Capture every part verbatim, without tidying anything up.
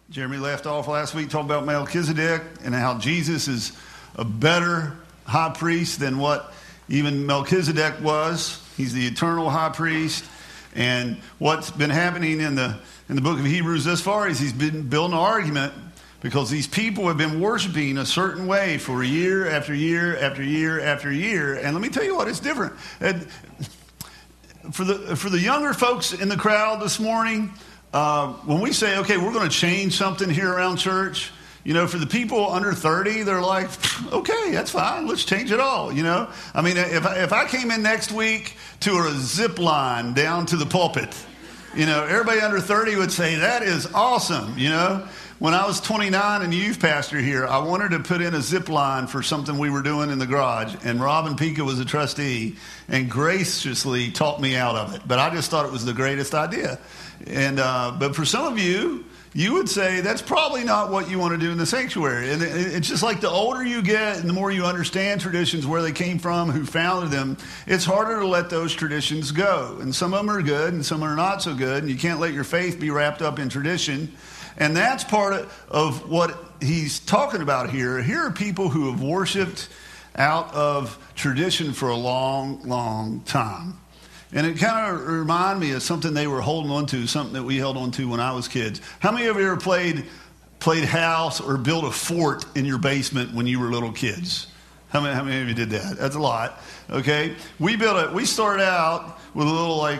Jeremy left off last week talking about Melchizedek and how Jesus is a better high priest than what even Melchizedek was. He's the eternal high priest. And what's been happening in the in the book of Hebrews thus far is he's been building an argument because these people have been worshiping a certain way for year after year after year after year. And let me tell you what, it's different. And for the for the younger folks in the crowd this morning, uh, when we say, okay, we're going to change something here around church, you know, for the people under thirty, they're like, okay, that's fine. Let's change it all, you know. I mean, if I, if I came in next week to a zip line down to the pulpit, you know, everybody under thirty would say, that is awesome, you know. When I was twenty-nine and youth pastor here, I wanted to put in a zip line for something we were doing in the garage. And Robin Pika was a trustee and graciously talked me out of it. But I just thought it was the greatest idea. And uh, but for some of you, you would say that's probably not what you want to do in the sanctuary. And it's just like the older you get and the more you understand traditions, where they came from, who founded them, it's harder to let those traditions go. And some of them are good and some are not so good. And you can't let your faith be wrapped up in tradition. And that's part of what he's talking about here. Here are people who have worshiped out of tradition for a long, long time. And it kind of reminded me of something they were holding on to, something that we held on to when I was kids. How many of you ever played played house or built a fort in your basement when you were little kids? How many, how many of you did that? That's a lot. Okay, we built it. We started out with a little like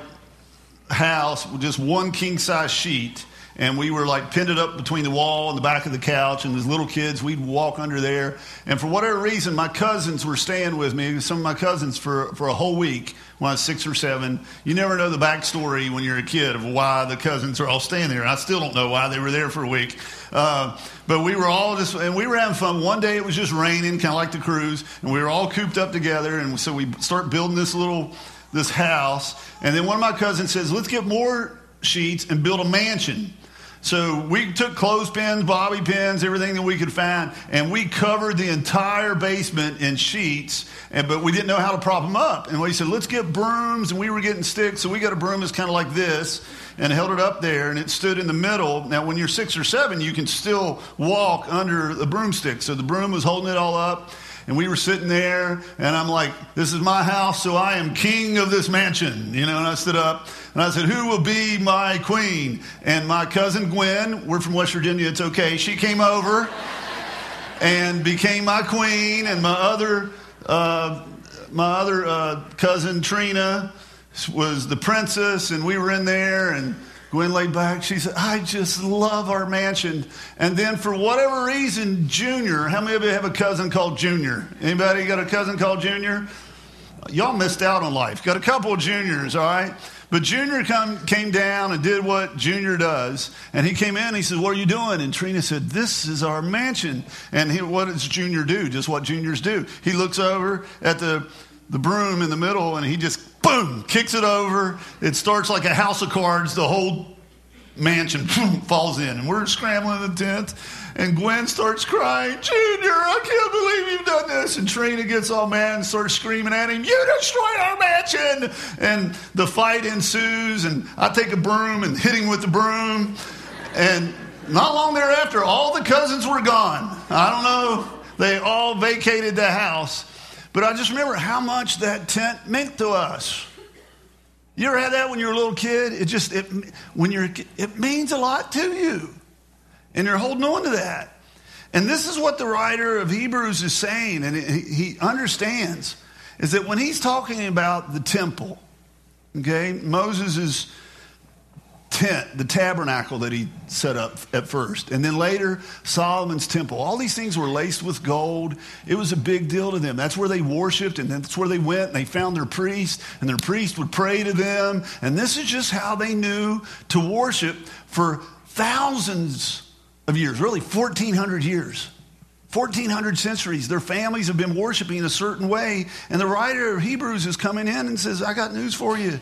house with just one king size sheet. And we were like pinned it up between the wall and the back of the couch. And as little kids, we'd walk under there. And for whatever reason, my cousins were staying with me. Some of my cousins for, for a whole week when I was six or seven. You never know the backstory when you're a kid of why the cousins are all staying there. I still don't know why they were there for a week. Uh, but we were all just, and we were having fun. One day it was just raining, kind of like the cruise. And we were all cooped up together. And so we start building this little, this house. And then one of my cousins says, let's get more sheets and build a mansion. So we took clothespins, bobby pins, everything that we could find, and we covered the entire basement in sheets, and but we didn't know how to prop them up. And we said, let's get brooms, and we were getting sticks, so we got a broom that's kind of like this, and held it up there, and it stood in the middle. Now, when you're six or seven, you can still walk under the broomstick. So the broom was holding it all up. And we were sitting there, and I'm like, this is my house, so I am king of this mansion. You know, and I stood up, and I said, who will be my queen? And my cousin Gwen, we're from West Virginia, it's okay, she came over and became my queen. And my other uh, my other uh, cousin, Trina, was the princess, and we were in there, and Gwen laid back. She said, I just love our mansion. And then for whatever reason, Junior, how many of you have a cousin called Junior? Anybody got a cousin called Junior? Y'all missed out on life. Got a couple of Juniors, all right? But Junior come, came down and did what Junior does. And he came in and he said, what are you doing? And Trina said, this is our mansion. And he, what does Junior do? Just what Juniors do. He looks over at the the broom in the middle, and he just, boom, kicks it over. It starts like a house of cards. The whole mansion boom, falls in, and we're scrambling in the tent, and Gwen starts crying, Junior, I can't believe you've done this. And Trina gets all mad and starts screaming at him, you destroyed our mansion. And the fight ensues, and I take a broom and hit him with the broom. And not long thereafter, all the cousins were gone. I don't know. They all vacated the house. But I just remember how much that tent meant to us. You ever had that when you were a little kid? It just, it, when you're, it means a lot to you. And you're holding on to that. And this is what the writer of Hebrews is saying, and he, he understands, is that when he's talking about the temple, okay, Moses' tent, the tabernacle that he set up at first, and then later Solomon's temple, all these things were laced with gold. It was a big deal to them. That's where they worshiped, and that's where they went, and they found their priest, and their priest would pray to them. And this is just how they knew to worship for thousands of years, really fourteen hundred years, fourteen hundred centuries. Their families have been worshiping a certain way. And the writer of Hebrews is coming in and says, I got news for you.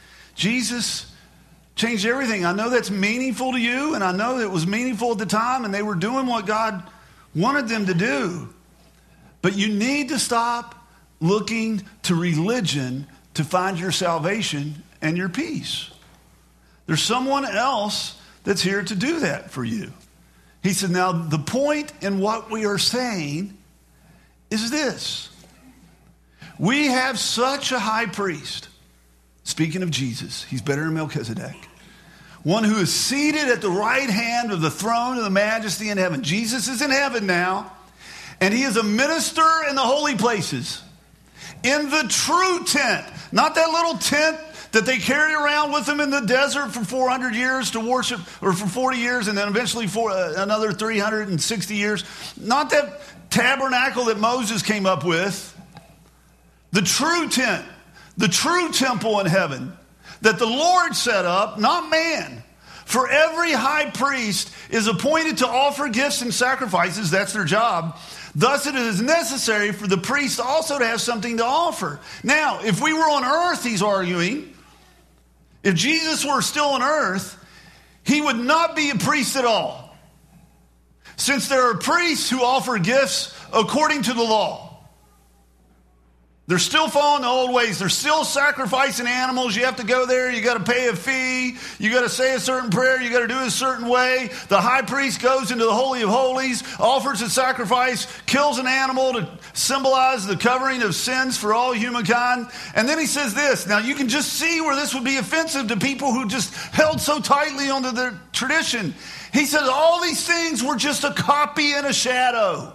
Jesus changed everything. I know that's meaningful to you, and I know it was meaningful at the time, and they were doing what God wanted them to do. But you need to stop looking to religion to find your salvation and your peace. There's someone else that's here to do that for you. He said, now the point in what we are saying is this. We have such a high priest. Speaking of Jesus, he's better than Melchizedek. One who is seated at the right hand of the throne of the majesty in heaven. Jesus is in heaven now, and he is a minister in the holy places. In the true tent, not that little tent that they carried around with them in the desert for four hundred years to worship, or for forty years, and then eventually for uh, another three hundred sixty years. Not that tabernacle that Moses came up with. The true tent, the true temple in heaven that the Lord set up, not man. For every high priest is appointed to offer gifts and sacrifices. That's their job. Thus it is necessary for the priest also to have something to offer. Now, if we were on earth, he's arguing, if Jesus were still on earth, he would not be a priest at all. Since there are priests who offer gifts according to the law. They're still following the old ways. They're still sacrificing animals. You have to go there. You got to pay a fee. You got to say a certain prayer. You got to do it a certain way. The high priest goes into the Holy of Holies, offers a sacrifice, kills an animal to symbolize the covering of sins for all humankind. And then he says this. Now you can just see where this would be offensive to people who just held so tightly onto their tradition. He says all these things were just a copy and a shadow.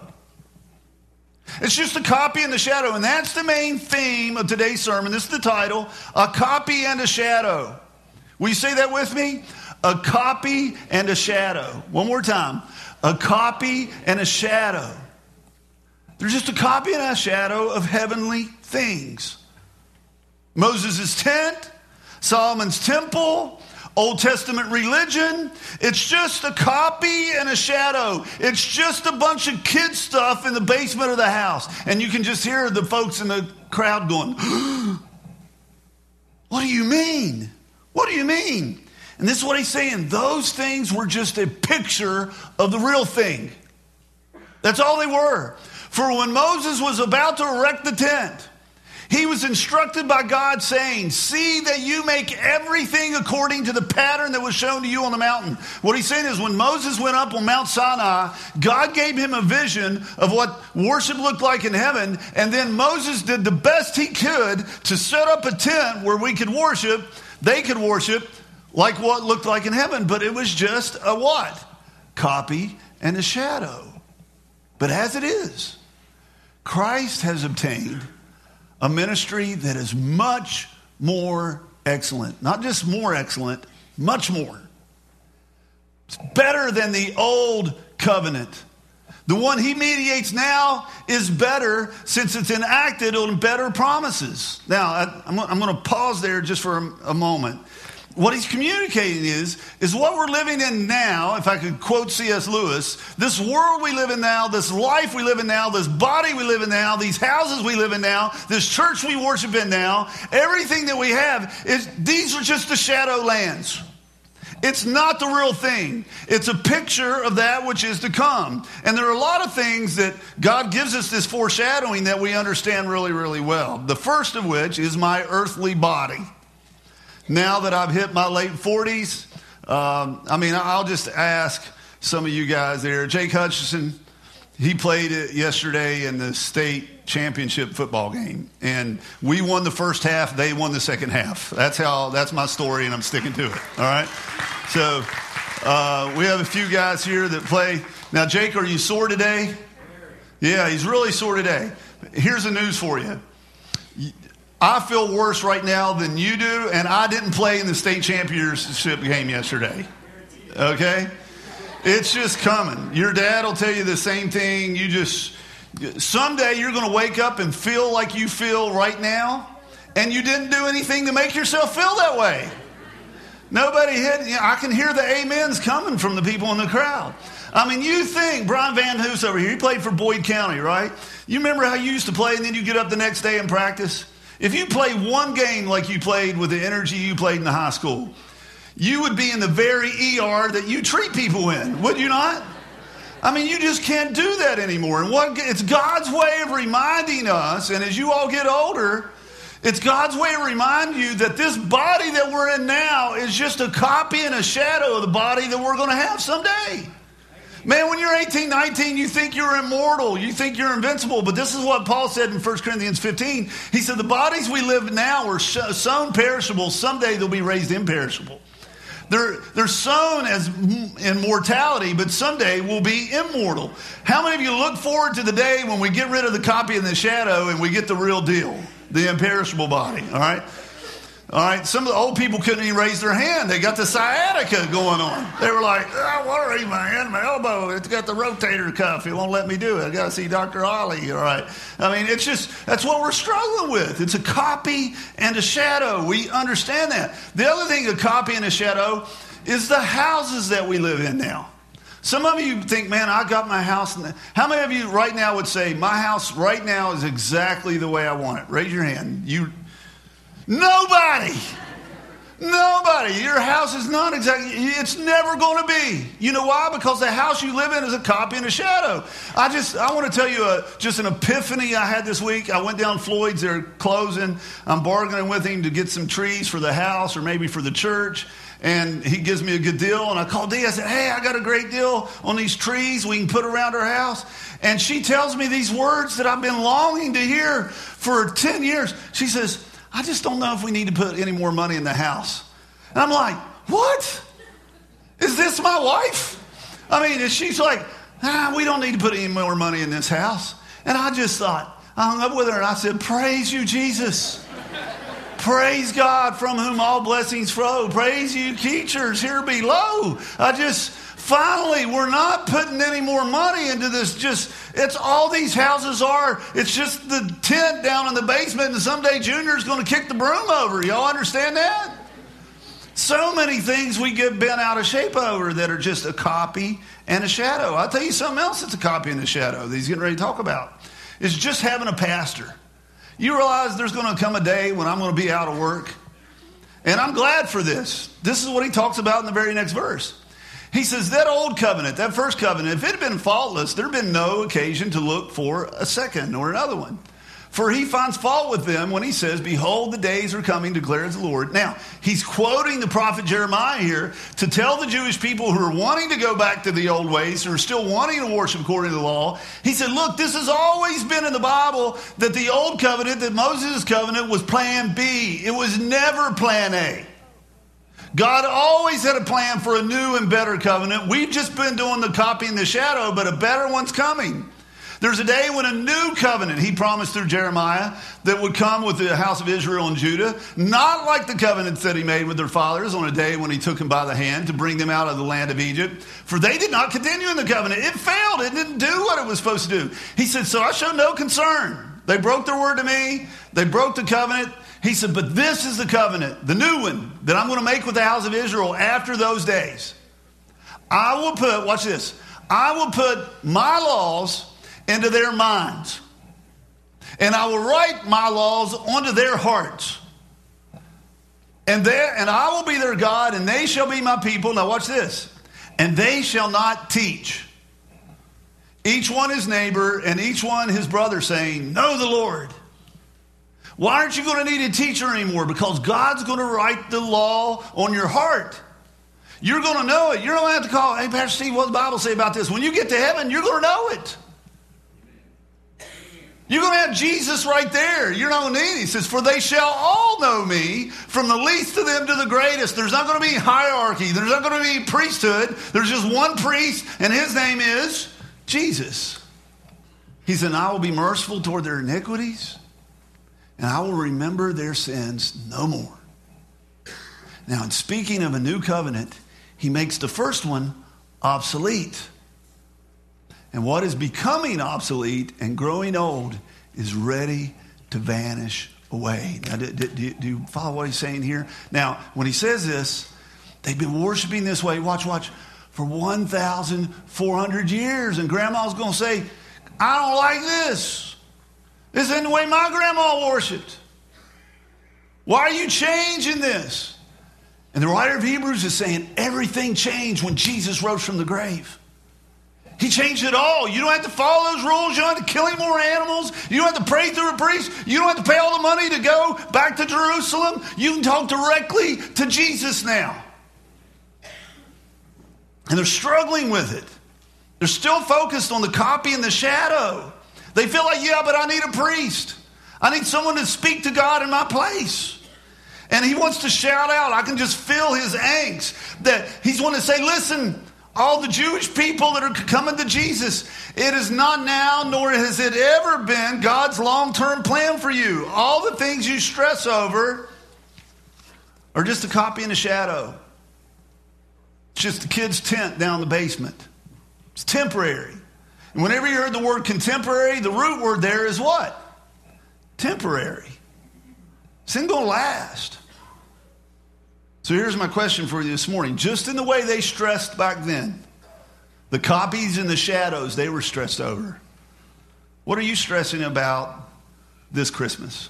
It's just a copy and a shadow. And that's the main theme of today's sermon. This is the title, A Copy and a Shadow. Will you say that with me? A copy and a shadow. One more time. A copy and a shadow. They're just a copy and a shadow of heavenly things. Moses' tent, Solomon's temple, Old Testament religion, it's just a copy and a shadow. It's just a bunch of kid stuff in the basement of the house. And you can just hear the folks in the crowd going, what do you mean? What do you mean? And this is what he's saying. Those things were just a picture of the real thing. That's all they were. For when Moses was about to erect the tent, he was instructed by God saying, see that you make everything according to the pattern that was shown to you on the mountain. What he's saying is when Moses went up on Mount Sinai, God gave him a vision of what worship looked like in heaven. And then Moses did the best he could to set up a tent where we could worship. They could worship like what looked like in heaven. But it was just a what? Copy and a shadow. But as it is, Christ has obtained a ministry that is much more excellent. Not just more excellent, much more. It's better than the old covenant. The one he mediates now is better since it's enacted on better promises. Now, I, I'm, I'm going to pause there just for a, a moment. What he's communicating is, is what we're living in now, if I could quote C S Lewis, this world we live in now, this life we live in now, this body we live in now, these houses we live in now, this church we worship in now, everything that we have, is these are just the shadow lands. It's not the real thing. It's a picture of that which is to come. And there are a lot of things that God gives us this foreshadowing that we understand really, really well. The first of which is my earthly body. Now that I've hit my late forties, um, I mean, I'll just ask some of you guys there. Jake Hutchinson, he played it yesterday in the state championship football game. And we won the first half, they won the second half. That's how, that's my story, and I'm sticking to it. All right? So uh, we have a few guys here that play. Now, Jake, are you sore today? Yeah, he's really sore today. Here's the news for you. I feel worse right now than you do, and I didn't play in the state championship game yesterday. Okay? It's just coming. Your dad will tell you the same thing. You just, someday you're going to wake up and feel like you feel right now, and you didn't do anything to make yourself feel that way. Nobody hit, you know, I can hear the amens coming from the people in the crowd. I mean, you think, Brian Van Hoos over here, he played for Boyd County, right? You remember how you used to play and then you get up the next day and practice? If you play one game like you played with the energy you played in the high school, you would be in the very E R that you treat people in, would you not? I mean, you just can't do that anymore. And what it's God's way of reminding us, and as you all get older, it's God's way to remind you that this body that we're in now is just a copy and a shadow of the body that we're going to have someday. Man, when you're eighteen, nineteen, you think you're immortal. You think you're invincible. But this is what Paul said in First Corinthians fifteen. He said, the bodies we live in now are sown perishable. Someday they'll be raised imperishable. They're, they're sown as in mortality, but someday will be immortal. How many of you look forward to the day when we get rid of the copy and the shadow and we get the real deal, the imperishable body, all right? All right, some of the old people couldn't even raise their hand. They got the sciatica going on. They were like, I want to raise my hand, my elbow. It's got the rotator cuff. It won't let me do it. I got to see Doctor Ollie. All right. I mean, it's just, that's what we're struggling with. It's a copy and a shadow. We understand that. The other thing, a copy and a shadow, is the houses that we live in now. Some of you think, man, I got my house. In the... How many of you right now would say, my house right now is exactly the way I want it? Raise your hand. You. Nobody. Nobody. Your house is not exactly, it's never going to be. You know why? Because the house you live in is a copy and a shadow. I just, I want to tell you a, just an epiphany I had this week. I went down Floyd's, they're closing. I'm bargaining with him to get some trees for the house or maybe for the church. And he gives me a good deal. And I called Dee. I said, hey, I got a great deal on these trees we can put around our house. And she tells me these words that I've been longing to hear for ten years. She says, I just don't know if we need to put any more money in the house. And I'm like, what? Is this my wife? I mean, she's like, ah, we don't need to put any more money in this house. And I just thought, I hung up with her and I said, praise you, Jesus. Praise God from whom all blessings flow. Praise you, teachers here below. I just... Finally, we're not putting any more money into this. Just, it's all these houses are. It's just the tent down in the basement, and someday Junior's going to kick the broom over. Y'all understand that? So many things we get bent out of shape over that are just a copy and a shadow. I'll tell you something else that's a copy and a shadow that he's getting ready to talk about. It's just having a pastor. You realize there's going to come a day when I'm going to be out of work. And I'm glad for this. This is what he talks about in the very next verse. He says that old covenant, that first covenant, if it had been faultless, there had been no occasion to look for a second or another one. For he finds fault with them when he says, behold, the days are coming, declares the Lord. Now, he's quoting the prophet Jeremiah here to tell the Jewish people who are wanting to go back to the old ways, who are still wanting to worship according to the law. He said, look, this has always been in the Bible that the old covenant, that Moses' covenant was plan B. It was never plan A. God always had a plan for a new and better covenant. We've just been doing the copy and the shadow, but a better one's coming. There's a day when a new covenant, he promised through Jeremiah, that would come with the house of Israel and Judah, not like the covenants that he made with their fathers on a day when he took them by the hand to bring them out of the land of Egypt. For they did not continue in the covenant. It failed. It didn't do what it was supposed to do. He said, so I show no concern. They broke their word to me. They broke the covenant. He said, but this is the covenant, the new one, that I'm going to make with the house of Israel after those days. I will put, watch this, I will put my laws into their minds, and I will write my laws onto their hearts. And there, and I will be their God, and they shall be my people. Now watch this. And they shall not teach each one his neighbor and each one his brother, saying, know the Lord. Why aren't you going to need a teacher anymore? Because God's going to write the law on your heart. You're going to know it. You're going to have to call, hey, Pastor Steve, what does the Bible say about this? When you get to heaven, you're going to know it. You're going to have Jesus right there. You're not going to need it. He says, for they shall all know me, from the least of them to the greatest. There's not going to be hierarchy. There's not going to be priesthood. There's just one priest, and his name is Jesus. He said, I will be merciful toward their iniquities, and I will remember their sins no more. Now, in speaking of a new covenant, he makes the first one obsolete. And what is becoming obsolete and growing old is ready to vanish away. Now, do, do, do you follow what he's saying here? Now, when he says this, they've been worshiping this way, watch, watch, for one thousand four hundred years. And grandma's going to say, I don't like this. This isn't the way my grandma worshiped. Why are you changing this? And the writer of Hebrews is saying everything changed when Jesus rose from the grave. He changed it all. You don't have to follow those rules. You don't have to kill any more animals. You don't have to pray through a priest. You don't have to pay all the money to go back to Jerusalem. You can talk directly to Jesus now. And they're struggling with it. They're still focused on the copy and the shadow. They feel like, yeah, but I need a priest. I need someone to speak to God in my place. And he wants to shout out. I can just feel his angst. That he's wanting to say, listen, all the Jewish people that are coming to Jesus, it is not now, nor has it ever been God's long-term plan for you. All the things you stress over are just a copy and a shadow. It's just a kid's tent down in the basement. It's temporary. And whenever you heard the word contemporary, the root word there is what? Temporary. This ain't going to last. So here's my question for you this morning. Just in the way they stressed back then, the copies and the shadows they were stressed over, what are you stressing about this Christmas?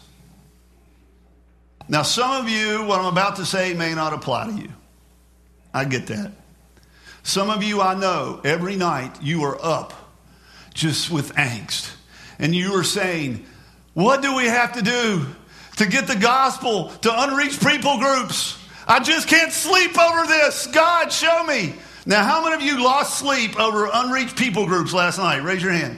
Now, some of you, what I'm about to say may not apply to you. I get that. Some of you, I know, every night you are up just with angst. And you are saying, what do we have to do to get the gospel to unreached people groups? I just can't sleep over this. God, show me. Now, how many of you lost sleep over unreached people groups last night? Raise your hand.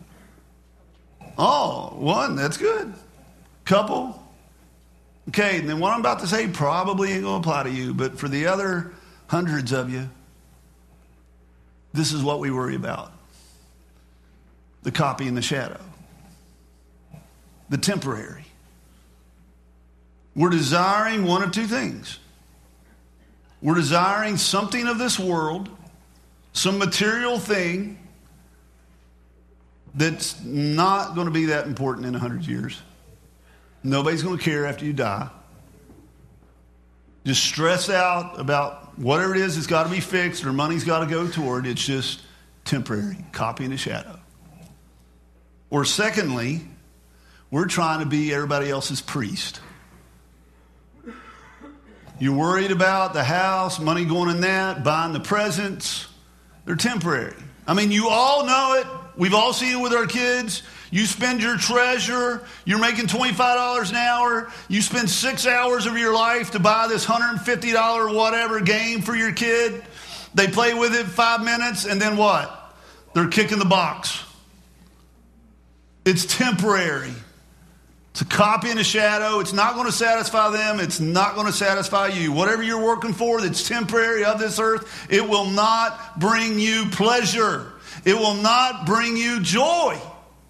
Oh, one. That's good. Couple. Okay, and then what I'm about to say probably ain't going to apply to you. But for the other hundreds of you, this is what we worry about. The copy and the shadow. The temporary. We're desiring one of two things. We're desiring something of this world, some material thing that's not going to be that important in a hundred years. Nobody's going to care after you die. Just stress out about whatever it is that's got to be fixed or money's got to go toward. It's just temporary, copy and a shadow. Or secondly, we're trying to be everybody else's priest. You're worried about the house, money going in that, buying the presents. They're temporary. I mean, you all know it. We've all seen it with our kids. You spend your treasure. You're making twenty-five dollars an hour. You spend six hours of your life to buy this one hundred fifty dollars whatever game for your kid. They play with it five minutes, and then what? They're kicking the box. It's temporary. It's a copy and a shadow. It's not going to satisfy them. It's not going to satisfy you. Whatever you're working for that's temporary of this earth, it will not bring you pleasure. It will not bring you joy.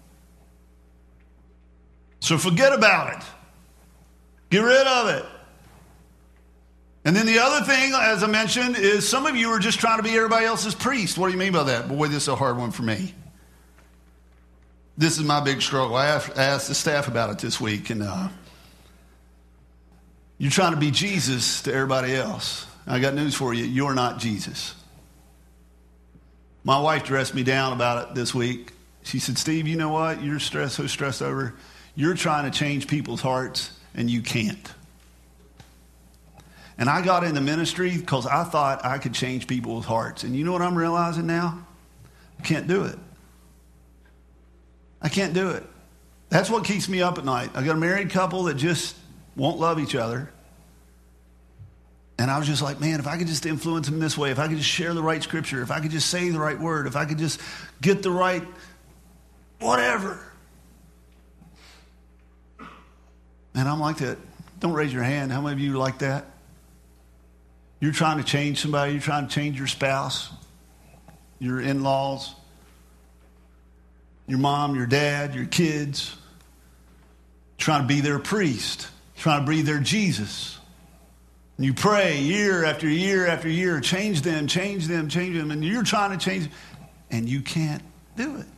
So forget about it. Get rid of it. And then the other thing, as I mentioned, is some of you are just trying to be everybody else's priest. What do you mean by that? Boy, this is a hard one for me. This is my big struggle. I asked the staff about it this week, and uh, you're trying to be Jesus to everybody else. I got news for you. You're not Jesus. My wife dressed me down about it this week. She said, Steve, you know what? You're stressed, so stressed over. You're trying to change people's hearts, and you can't. And I got into ministry because I thought I could change people's hearts. And you know what I'm realizing now? I can't do it. I can't do it. That's what keeps me up at night. I got a married couple that just won't love each other. And I was just like, man, if I could just influence them this way, if I could just share the right scripture, if I could just say the right word, if I could just get the right whatever. And I'm like that. Don't raise your hand. How many of you are like that? You're trying to change somebody. You're trying to change your spouse, your in-laws, your mom, your dad, your kids. Trying to be their priest. Trying to be their Jesus. And you pray year after year after year, change them, change them, change them. And you're trying to change, and you can't do it.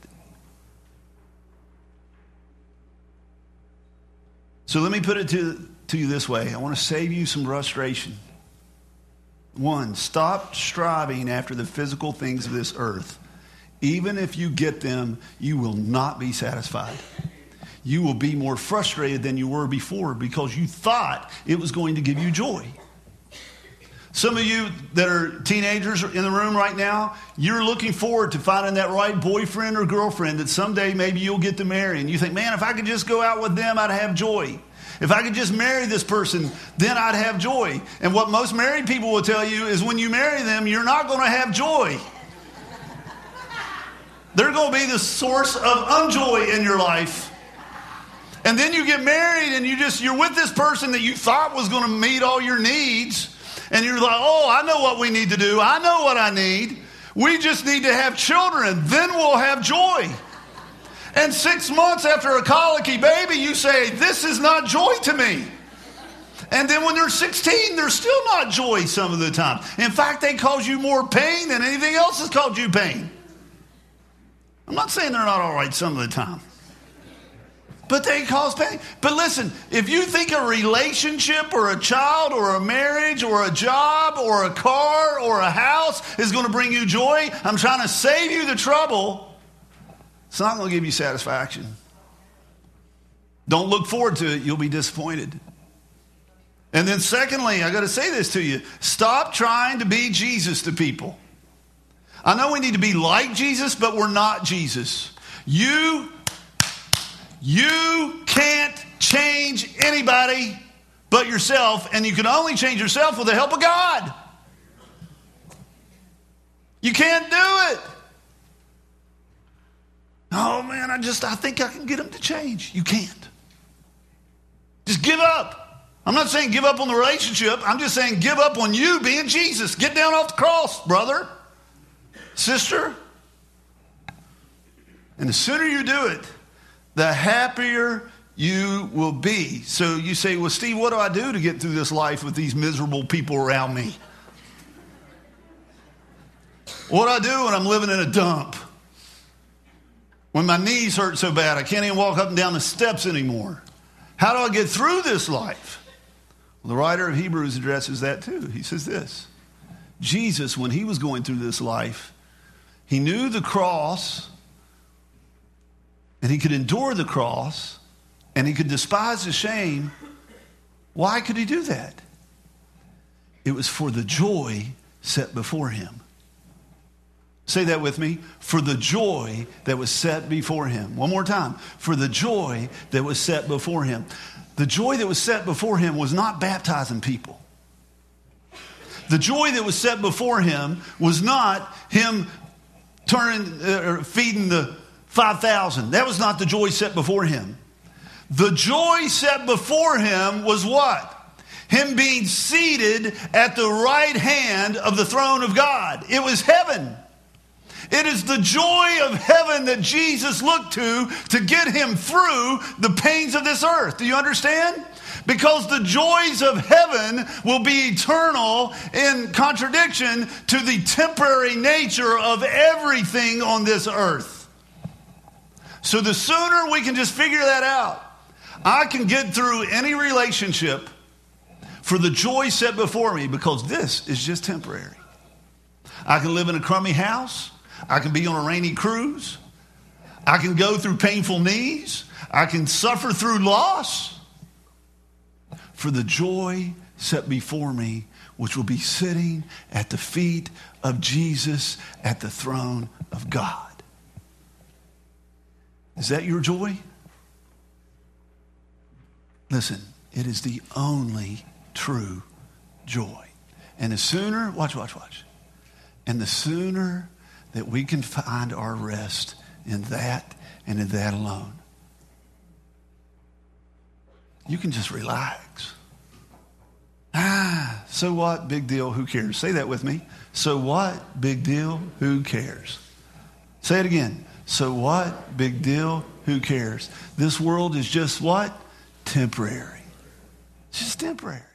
So let me put it to, to you this way. I want to save you some frustration. One, stop striving after the physical things of this earth. Even if you get them, you will not be satisfied. You will be more frustrated than you were before because you thought it was going to give you joy. Some of you that are teenagers in the room right now, you're looking forward to finding that right boyfriend or girlfriend that someday maybe you'll get to marry. And you think, man, if I could just go out with them, I'd have joy. If I could just marry this person, then I'd have joy. And what most married people will tell you is when you marry them, you're not going to have joy. They're going to be the source of unjoy in your life. And then you get married and you just, you're with this person that you thought was going to meet all your needs. And you're like, oh, I know what we need to do. I know what I need. We just need to have children. Then we'll have joy. And six months after a colicky baby, you say, this is not joy to me. And then when they're sixteen, they're still not joy some of the time. In fact, they cause you more pain than anything else has caused you pain. I'm not saying they're not all right some of the time. But they cause pain. But listen, if you think a relationship or a child or a marriage or a job or a car or a house is going to bring you joy, I'm trying to save you the trouble. It's not going to give you satisfaction. Don't look forward to it. You'll be disappointed. And then secondly, I got to say this to you. Stop trying to be Jesus to people. I know we need to be like Jesus, but we're not Jesus. You, you can't change anybody but yourself, and you can only change yourself with the help of God. You can't do it. Oh man, I just, I think I can get them to change. You can't. Just give up. I'm not saying give up on the relationship. I'm just saying give up on you being Jesus. Get down off the cross, brother, sister. And the sooner you do it, the happier you will be. So you say, well, Steve, what do I do to get through this life with these miserable people around me? What do I do when I'm living in a dump? When my knees hurt so bad I can't even walk up and down the steps anymore? How do I get through this life? Well, the writer of Hebrews addresses that too. He says this. Jesus, when he was going through this life, he knew the cross, and he could endure the cross, and he could despise the shame. Why could he do that? It was for the joy set before him. Say that with me. For the joy that was set before him. One more time. For the joy that was set before him. The joy that was set before him was not baptizing people. The joy that was set before him was not him turning uh, or feeding the five thousand. That was not the joy set before him. The joy set before him was what? Him being seated at the right hand of the throne of God. It was heaven. It is the joy of heaven that Jesus looked to to get him through the pains of this earth. Do you understand? Because the joys of heaven will be eternal in contradiction to the temporary nature of everything on this earth. So the sooner we can just figure that out, I can get through any relationship for the joy set before me, because this is just temporary. I can live in a crummy house. I can be on a rainy cruise. I can go through painful knees. I can suffer through loss for the joy set before me, which will be sitting at the feet of Jesus at the throne of God. Is that your joy? Listen, it is the only true joy. And the sooner, watch, watch, watch. And the sooner that we can find our rest in that and in that alone, you can just relax. Ah, so what? Big deal. Who cares? Say that with me. So what? Big deal. Who cares? Say it again. So what? Big deal. Who cares? This world is just what? Temporary. It's just temporary.